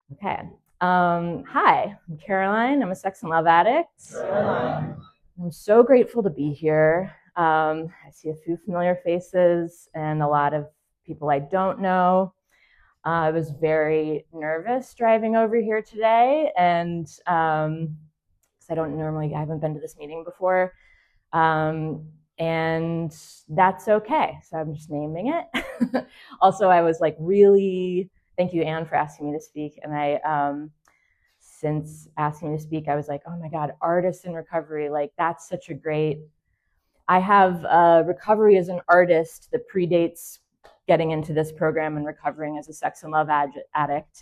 Okay. Hi, I'm Caroline. I'm a sex and love addict. I'm so grateful to be here. I see a few familiar faces and a lot of people I don't know. I was very nervous driving over here today, and because I haven't been to this meeting before, and that's okay. So I'm just naming it. Also, I was like really thank you, Anne, for asking me to speak. And since asking me to speak, I was like, oh my God, artists in recovery, like that's such a great. I have recovery as an artist that predates getting into this program and recovering as a sex and love addict.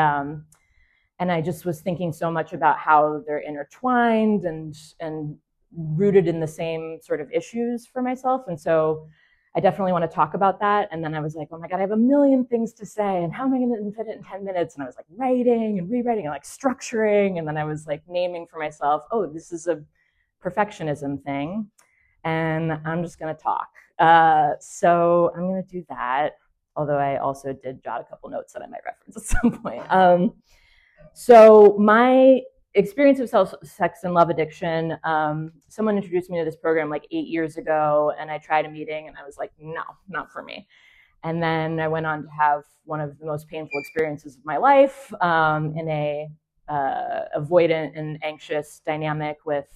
And I just was thinking so much about how they're intertwined and rooted in the same sort of issues for myself. And so I definitely want to talk about that. And then I was like, oh my God, I have a million things to say. And how am I going to fit it in 10 minutes? And I was like writing and rewriting and like structuring. And then I was like naming for myself, oh, this is a perfectionism thing. And I'm just going to talk. So I'm going to do that. Although I also did jot a couple notes that I might reference at some point. So my experience of sex and love addiction, someone introduced me to this program like 8 years ago, and I tried a meeting and I was like, no, not for me. And then I went on to have one of the most painful experiences of my life in a avoidant and anxious dynamic with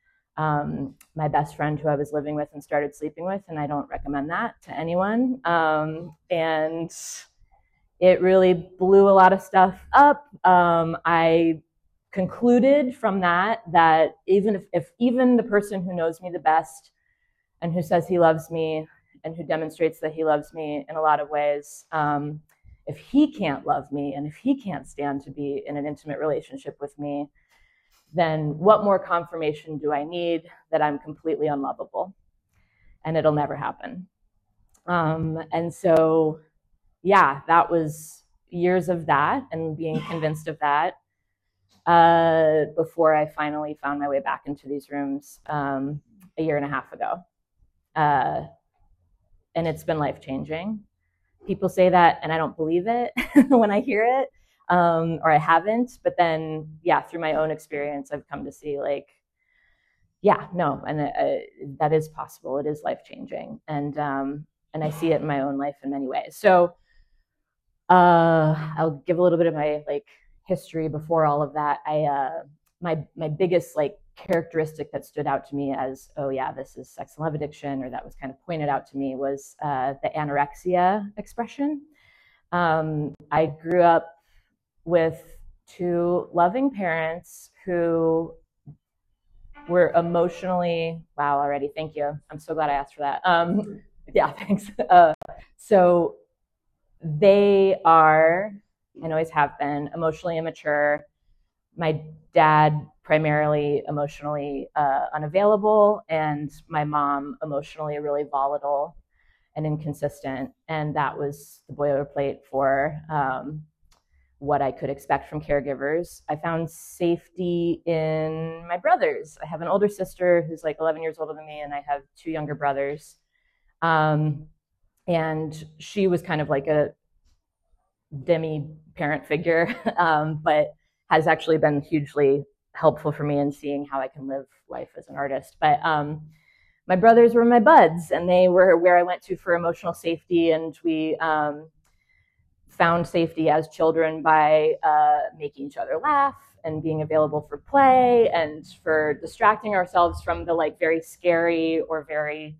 my best friend who I was living with and started sleeping with, and I don't recommend that to anyone. And it really blew a lot of stuff up. I concluded from that if even the person who knows me the best and who says he loves me and who demonstrates that he loves me in a lot of ways, if he can't love me and if he can't stand to be in an intimate relationship with me, then what more confirmation do I need that I'm completely unlovable? And it'll never happen. And so, yeah, that was years of that and being convinced of that before I finally found my way back into these rooms a year and a half ago. And it's been life-changing. People say that, and I don't believe it when I hear it, or I haven't. But then, yeah, through my own experience, I've come to see like, yeah, no, and that is possible. It is life-changing, and I see it in my own life in many ways. So I'll give a little bit of my like history before all of that. My biggest like characteristic that stood out to me as, oh yeah, this is sex and love addiction, or that was kind of pointed out to me, was the anorexia expression. I grew up with two loving parents who were emotionally, wow, already, thank you. I'm so glad I asked for that. Yeah, thanks. So they are, and always have been, emotionally immature. My dad primarily emotionally unavailable, and my mom emotionally really volatile and inconsistent. And that was the boilerplate for what I could expect from caregivers. I found safety in my brothers. I have an older sister who's like 11 years older than me, and I have two younger brothers. And she was kind of like a demi-parent figure, but has actually been hugely helpful for me in seeing how I can live life as an artist. But my brothers were my buds, and they were where I went to for emotional safety, and we found safety as children by making each other laugh and being available for play and for distracting ourselves from the like very scary or very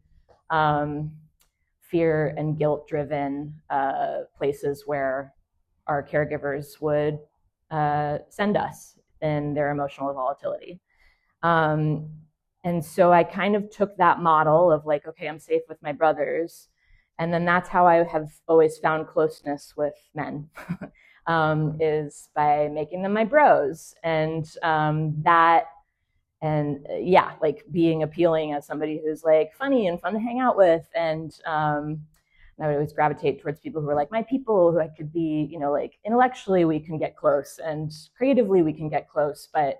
fear and guilt driven places where our caregivers would send us in their emotional volatility. And so I kind of took that model of like, okay, I'm safe with my brothers. And then that's how I have always found closeness with men, is by making them my bros. And yeah, like being appealing as somebody who's like funny and fun to hang out with. And I would always gravitate towards people who are like my people, who I could be, you know, like intellectually we can get close and creatively we can get close, but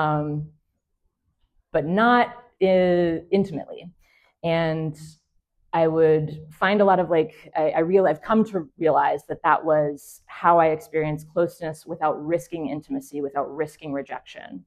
not intimately. And I would find a lot of I've come to realize that that was how I experienced closeness without risking intimacy, without risking rejection.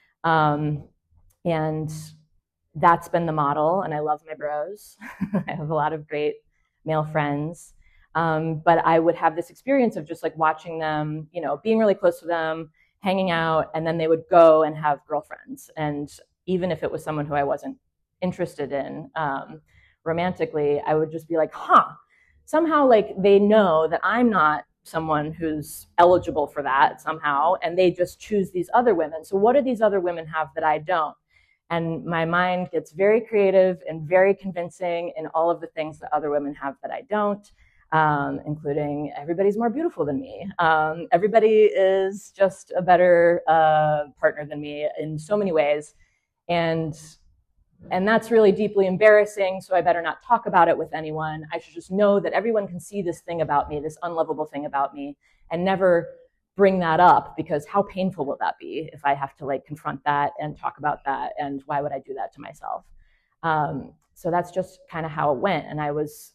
And that's been the model, and I love my bros. I have a lot of great male friends. But I would have this experience of just like watching them, being really close to them, hanging out, and then they would go and have girlfriends. And even if it was someone who I wasn't interested in romantically, I would just be like, somehow like they know that I'm not someone who's eligible for that somehow, and they just choose these other women. So what do these other women have that I don't? And my mind gets very creative and very convincing in all of the things that other women have that I don't, including everybody's more beautiful than me. Everybody is just a better partner than me in so many ways. And that's really deeply embarrassing, so I better not talk about it with anyone. I should just know that everyone can see this thing about me, this unlovable thing about me, and never bring that up, because how painful will that be if I have to like confront that and talk about that, and why would I do that to myself? So that's just kind of how it went. And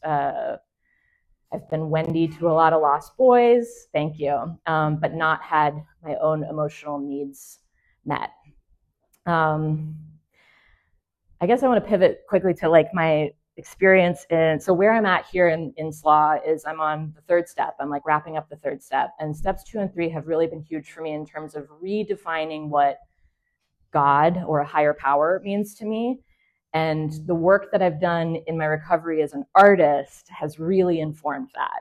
I've been Wendy to a lot of lost boys, thank you, but not had my own emotional needs met. I guess I want to pivot quickly to like my experience so where I'm at here in SLA is I'm on the third step. I'm like wrapping up the third step, and steps 2 and 3 have really been huge for me in terms of redefining what God or a higher power means to me. And the work that I've done in my recovery as an artist has really informed that.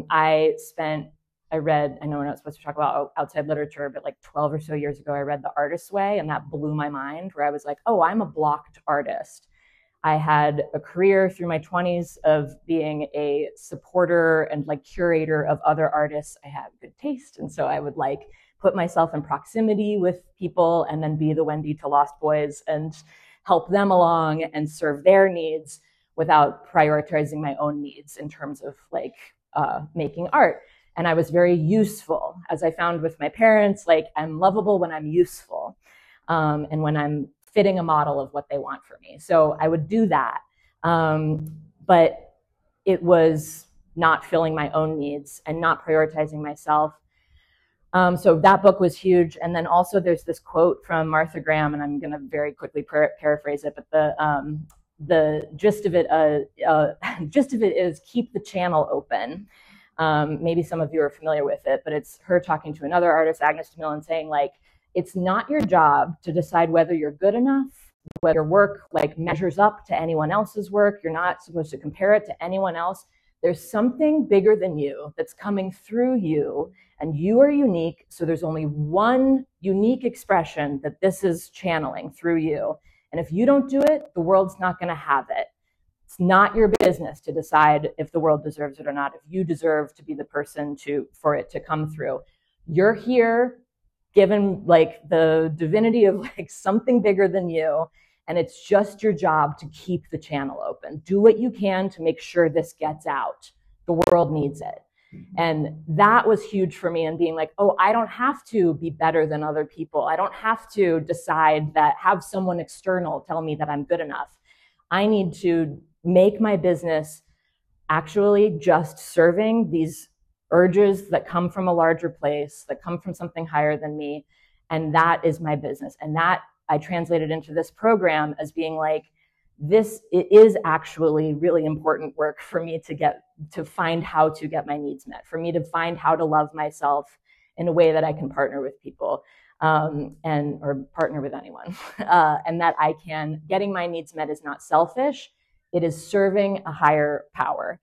I read, I know we're not supposed to talk about outside literature, but like 12 or so years ago, I read The Artist's Way, and that blew my mind, where I was like, oh, I'm a blocked artist. I had a career through my 20s of being a supporter and like curator of other artists. I had good taste, and so I would like put myself in proximity with people and then be the Wendy to Lost Boys and help them along and serve their needs without prioritizing my own needs in terms of like making art. And I was very useful, as I found with my parents. Like, I'm lovable when I'm useful, and when I'm fitting a model of what they want for me. So I would do that, but it was not filling my own needs and not prioritizing myself. So that book was huge. And then also there's this quote from Martha Graham, and I'm going to very quickly paraphrase it, but the gist of it is keep the channel open. Maybe some of you are familiar with it, but it's her talking to another artist, Agnes de Mille, and saying like, it's not your job to decide whether you're good enough, whether your work like measures up to anyone else's work. You're not supposed to compare it to anyone else. There's something bigger than you that's coming through you, and you are unique. So there's only one unique expression that this is channeling through you. And if you don't do it, the world's not going to have it. It's not your business to decide if the world deserves it or not, if you deserve to be the person for it to come through. You're here given like the divinity of like something bigger than you, and it's just your job to keep the channel open. Do what you can to make sure this gets out. The world needs it. And that was huge for me, and being like, oh, I don't have to be better than other people. I don't have to decide that, have someone external tell me that I'm good enough. I need to make my business actually just serving these urges that come from a larger place, that come from something higher than me. And that is my business. And that I translated into this program as being like, it is actually really important work for me to find how to get my needs met, for me to find how to love myself in a way that I can partner with people, or partner with anyone. And that getting my needs met is not selfish. It is serving a higher power.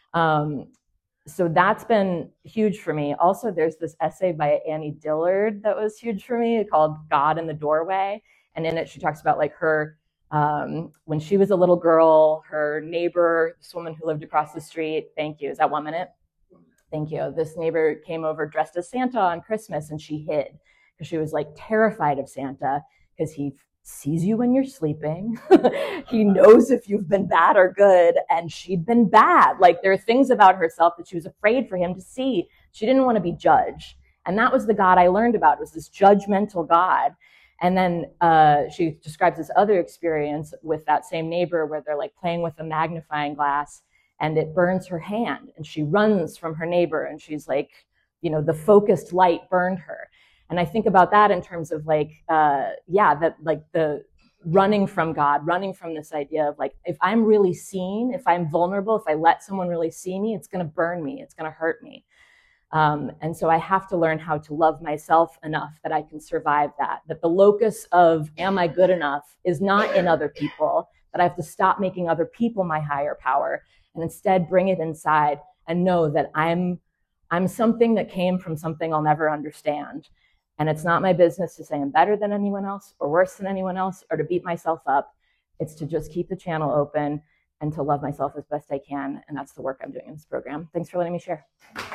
So that's been huge for me. Also, there's this essay by Annie Dillard that was huge for me called God in the Doorway. And in it, she talks about like her, when she was a little girl, her neighbor, this woman who lived across the street, thank you, is that 1 minute? Thank you. This neighbor came over dressed as Santa on Christmas, and she hid because she was like terrified of Santa, because he sees you when you're sleeping. He knows if you've been bad or good, and she'd been bad. Like, there are things about herself that she was afraid for him to see. She didn't want to be judged. And that was the God I learned about, was this judgmental God. And then she describes this other experience with that same neighbor where they're like playing with a magnifying glass, and it burns her hand, and she runs from her neighbor, and she's like, you know, the focused light burned her. And I think about that in terms of like, that like the running from God, running from this idea of like, if I'm really seen, if I'm vulnerable, if I let someone really see me, it's going to burn me, it's going to hurt me. And so I have to learn how to love myself enough that I can survive that the locus of am I good enough is not in other people, that I have to stop making other people my higher power and instead bring it inside and know that I'm something that came from something I'll never understand. And it's not my business to say I'm better than anyone else or worse than anyone else or to beat myself up. It's to just keep the channel open and to love myself as best I can. And that's the work I'm doing in this program. Thanks for letting me share.